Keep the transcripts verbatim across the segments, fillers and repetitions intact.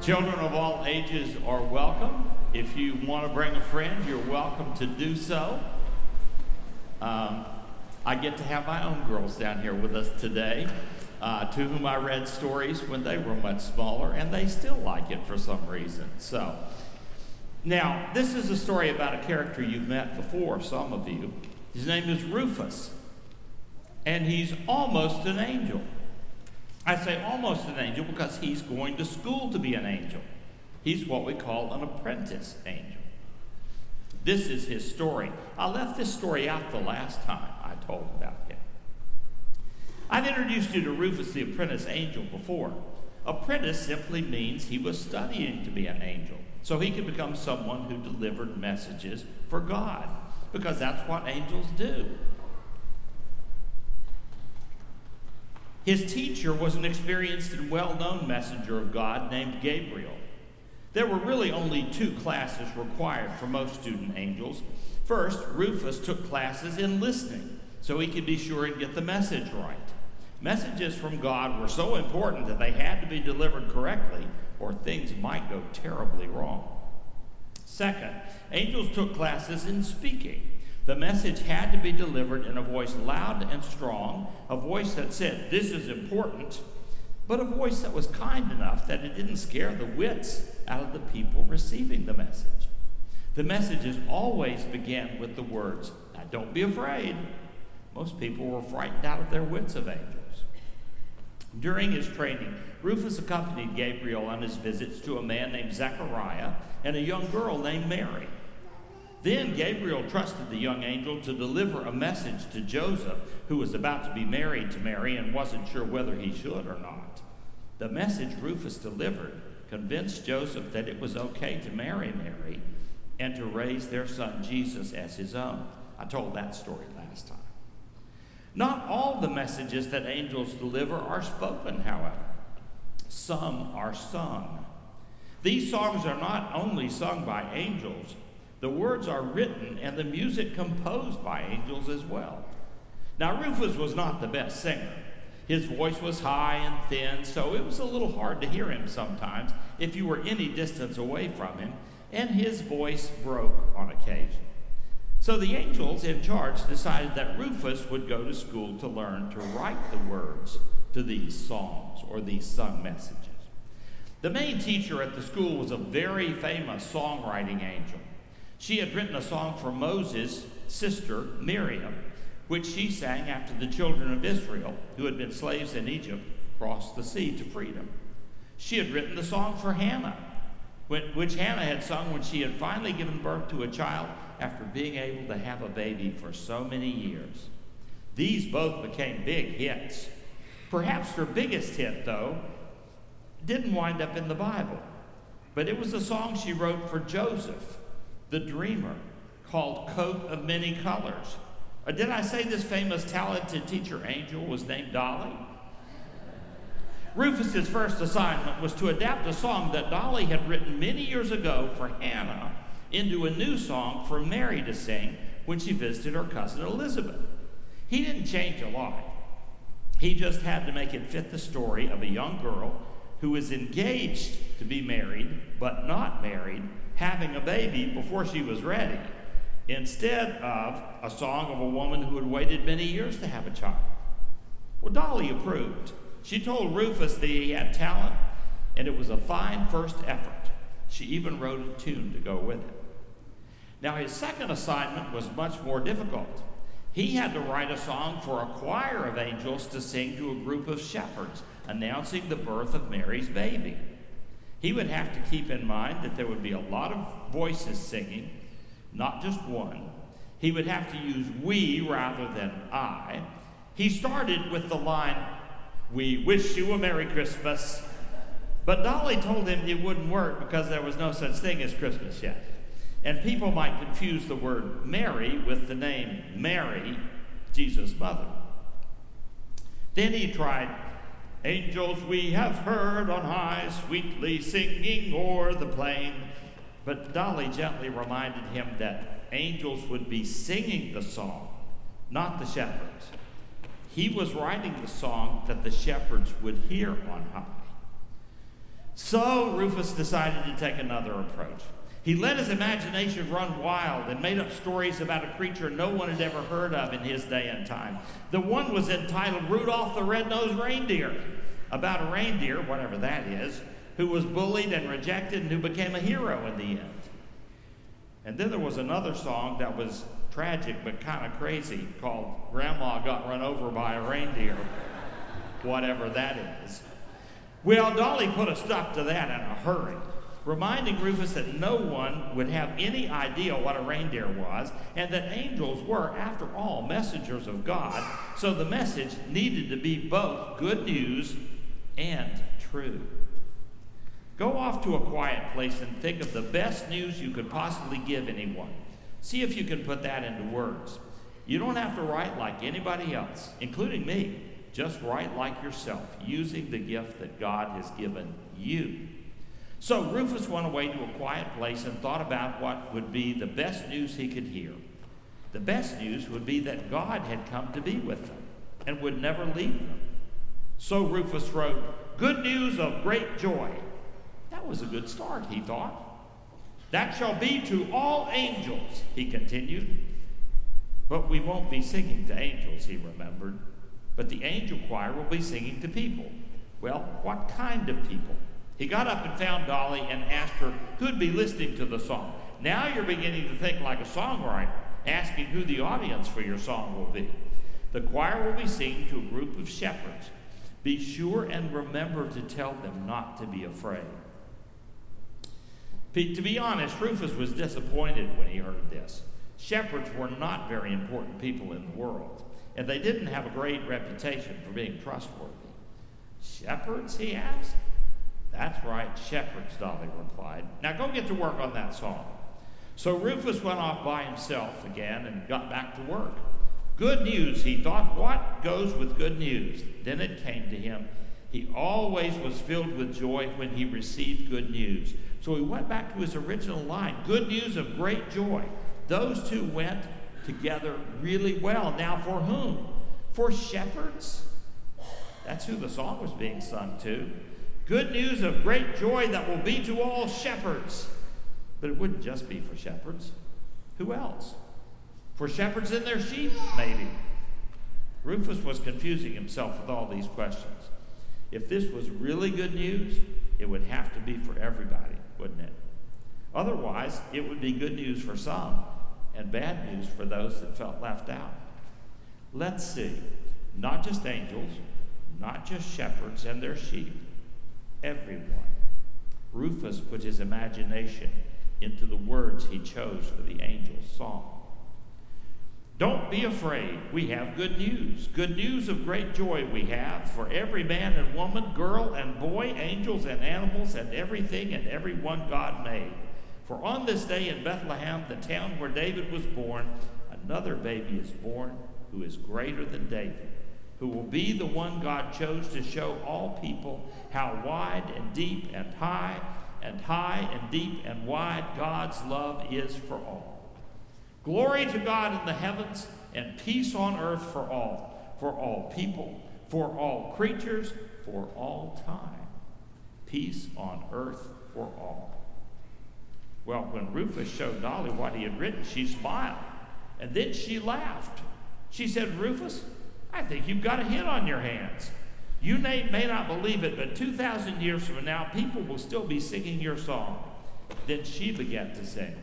Children of all ages are welcome. If you want to bring a friend, you're welcome to do so. Um, I get to have my own girls down here with us today, uh, to whom I read stories when they were much smaller, and they still like it for some reason. So, now, this is a story about a character you've met before, some of you. His name is Rufus, and he's almost an angel. I say almost an angel because he's going to school to be an angel. He's what we call an apprentice angel. This is his story. I left this story out the last time I told about him. I've introduced you to Rufus the apprentice angel before. Apprentice simply means he was studying to be an angel, so he could become someone who delivered messages for God, because that's what angels do. His teacher was an experienced and well-known messenger of God named Gabriel. There were really only two classes required for most student angels. First, Rufus took classes in listening, so he could be sure and get the message right. Messages from God were so important that they had to be delivered correctly, or things might go terribly wrong. Second, angels took classes in speaking. The message had to be delivered in a voice loud and strong, a voice that said, "This is important," but a voice that was kind enough that it didn't scare the wits out of the people receiving the message. The messages always began with the words, "Now don't be afraid." Most people were frightened out of their wits of angels. During his training, Rufus accompanied Gabriel on his visits to a man named Zechariah and a young girl named Mary. Then Gabriel trusted the young angel to deliver a message to Joseph, who was about to be married to Mary and wasn't sure whether he should or not. The message Rufus delivered convinced Joseph that it was okay to marry Mary and to raise their son Jesus as his own. I told that story last time. Not all the messages that angels deliver are spoken, however. Some are sung. These songs are not only sung by angels, the words are written and the music composed by angels as well. Now, Rufus was not the best singer. His voice was high and thin, so it was a little hard to hear him sometimes if you were any distance away from him, and his voice broke on occasion. So the angels in charge decided that Rufus would go to school to learn to write the words to these songs or these sung messages. The main teacher at the school was a very famous songwriting angel. She had written a song for Moses' sister, Miriam, which she sang after the children of Israel, who had been slaves in Egypt, crossed the sea to freedom. She had written the song for Hannah, which Hannah had sung when she had finally given birth to a child after being able to have a baby for so many years. These both became big hits. Perhaps her biggest hit, though, didn't wind up in the Bible, but it was a song she wrote for Joseph, the dreamer, called Coat of Many Colors. Or did I say this famous talented teacher angel was named Dolly? Rufus's first assignment was to adapt a song that Dolly had written many years ago for Hannah into a new song for Mary to sing when she visited her cousin Elizabeth. He didn't change a lot. He just had to make it fit the story of a young girl who was engaged to be married, but not married, having a baby before she was ready, instead of a song of a woman who had waited many years to have a child. Well, Dolly approved. She told Rufus that he had talent, and it was a fine first effort. She even wrote a tune to go with it. Now, his second assignment was much more difficult. He had to write a song for a choir of angels to sing to a group of shepherds, announcing the birth of Mary's baby. He would have to keep in mind that there would be a lot of voices singing, not just one. He would have to use we rather than I. He started with the line, "We wish you a Merry Christmas." But Dolly told him it wouldn't work because there was no such thing as Christmas yet. And people might confuse the word Mary with the name Mary, Jesus' mother. Then he tried, "Angels we have heard on high, sweetly singing o'er the plain." But Dolly gently reminded him that angels would be singing the song, not the shepherds. He was writing the song that the shepherds would hear on high. So Rufus decided to take another approach. He let his imagination run wild and made up stories about a creature no one had ever heard of in his day and time. The one was entitled Rudolph the Red-Nosed Reindeer, about a reindeer, whatever that is, who was bullied and rejected and who became a hero in the end. And then there was another song that was tragic but kind of crazy called Grandma Got Run Over by a Reindeer, whatever that is. Well, Dolly put a stop to that in a hurry, reminding Rufus that no one would have any idea what a reindeer was, and that angels were, after all, messengers of God, so the message needed to be both good news and true. Go off to a quiet place and think of the best news you could possibly give anyone. See if you can put that into words. You don't have to write like anybody else, including me. Just write like yourself, using the gift that God has given you. So Rufus went away to a quiet place and thought about what would be the best news he could hear. The best news would be that God had come to be with them and would never leave them. So Rufus wrote, "Good news of great joy." That was a good start, he thought. "That shall be to all angels," he continued. But we won't be singing to angels, he remembered. But the angel choir will be singing to people. Well, what kind of people? He got up and found Dolly and asked her who'd be listening to the song. Now you're beginning to think like a songwriter, asking who the audience for your song will be. The choir will be singing to a group of shepherds. Be sure and remember to tell them not to be afraid. To be honest, Rufus was disappointed when he heard this. Shepherds were not very important people in the world, and they didn't have a great reputation for being trustworthy. Shepherds, he asked. That's right, shepherds, Dolly replied. Now go get to work on that song. So Rufus went off by himself again and got back to work. Good news, he thought. What goes with good news? Then it came to him. He always was filled with joy when he received good news. So he went back to his original line, good news of great joy. Those two went together really well. Now for whom? For shepherds? That's who the song was being sung to. Good news of great joy that will be to all shepherds. But it wouldn't just be for shepherds. Who else? For shepherds and their sheep, maybe. Rufus was confusing himself with all these questions. If this was really good news, it would have to be for everybody, wouldn't it? Otherwise, it would be good news for some and bad news for those that felt left out. Let's see. Not just angels, not just shepherds and their sheep. Everyone. Rufus put his imagination into the words he chose for the angel's song. Don't be afraid. We have good news. Good news of great joy we have for every man and woman, girl and boy, angels and animals, and everything and everyone God made. For on this day in Bethlehem, the town where David was born, another baby is born who is greater than David, who will be the one God chose to show all people how wide and deep and high and high and deep and wide God's love is for all. Glory to God in the heavens and peace on earth for all, for all people, for all creatures, for all time. Peace on earth for all. Well, when Rufus showed Dolly what he had written, she smiled, and then she laughed. She said, "Rufus, I think you've got a hit on your hands. You may, may not believe it, but two thousand years from now, people will still be singing your song." Then she began to sing,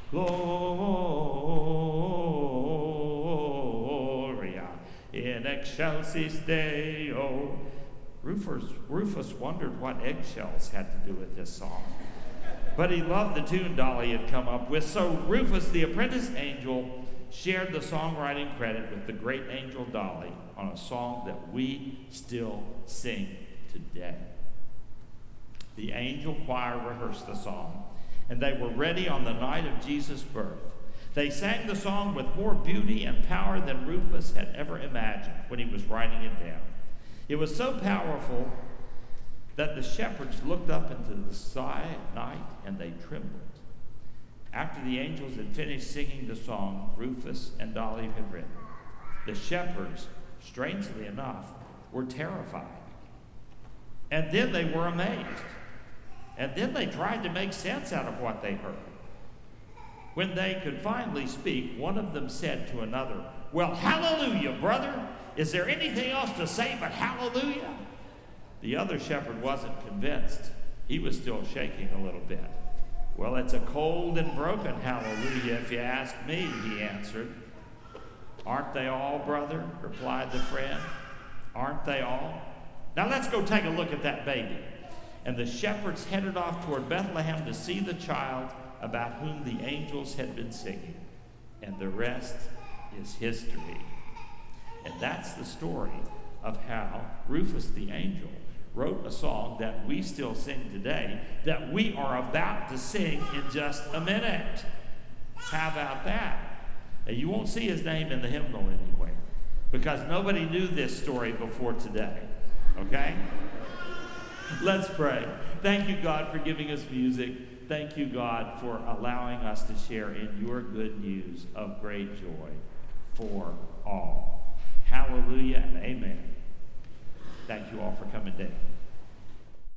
Gloria in excelsis Deo. Rufus, Rufus wondered what eggshells had to do with this song. But he loved the tune Dolly had come up with, so Rufus, the apprentice angel, shared the songwriting credit with the great angel Dolly on a song that we still sing today. The angel choir rehearsed the song, and they were ready on the night of Jesus' birth. They sang the song with more beauty and power than Rufus had ever imagined when he was writing it down. It was so powerful that the shepherds looked up into the sky at night and they trembled. After the angels had finished singing the song Rufus and Dolly had written, the shepherds, strangely enough, were terrified. And then they were amazed. And then they tried to make sense out of what they heard. When they could finally speak, one of them said to another, "Well, hallelujah, brother. Is there anything else to say but hallelujah?" The other shepherd wasn't convinced. He was still shaking a little bit. "Well, it's a cold and broken hallelujah, if you ask me," he answered. "Aren't they all, brother?" replied the friend. "Aren't they all? Now let's go take a look at that baby." And the shepherds headed off toward Bethlehem to see the child about whom the angels had been singing. And the rest is history. And that's the story of how Rufus the angel wrote a song that we still sing today, that we are about to sing in just a minute. How about that? Now, you won't see his name in the hymnal anywhere, because nobody knew this story before today. Okay? Let's pray. Thank you, God, for giving us music. Thank you, God, for allowing us to share in your good news of great joy for all. Hallelujah and amen. Thank you all for coming today.